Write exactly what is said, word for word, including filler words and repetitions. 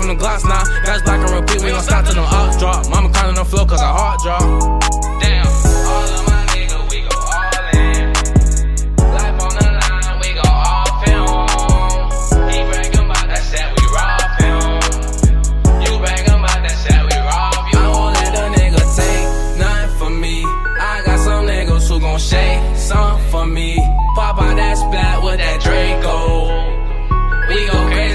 from the Glocks now. Guys black and repeat, we gon' stop till no op drop. Mama crying on the floor cause her heart drop. Damn, all of my niggas, we go all in. Life on the line, we go all film. He braggin' about that set, we rob him. You braggin' about that set, we rob you. I won't let the nigga take nothing from me. I got some niggas who gon' shake some for me.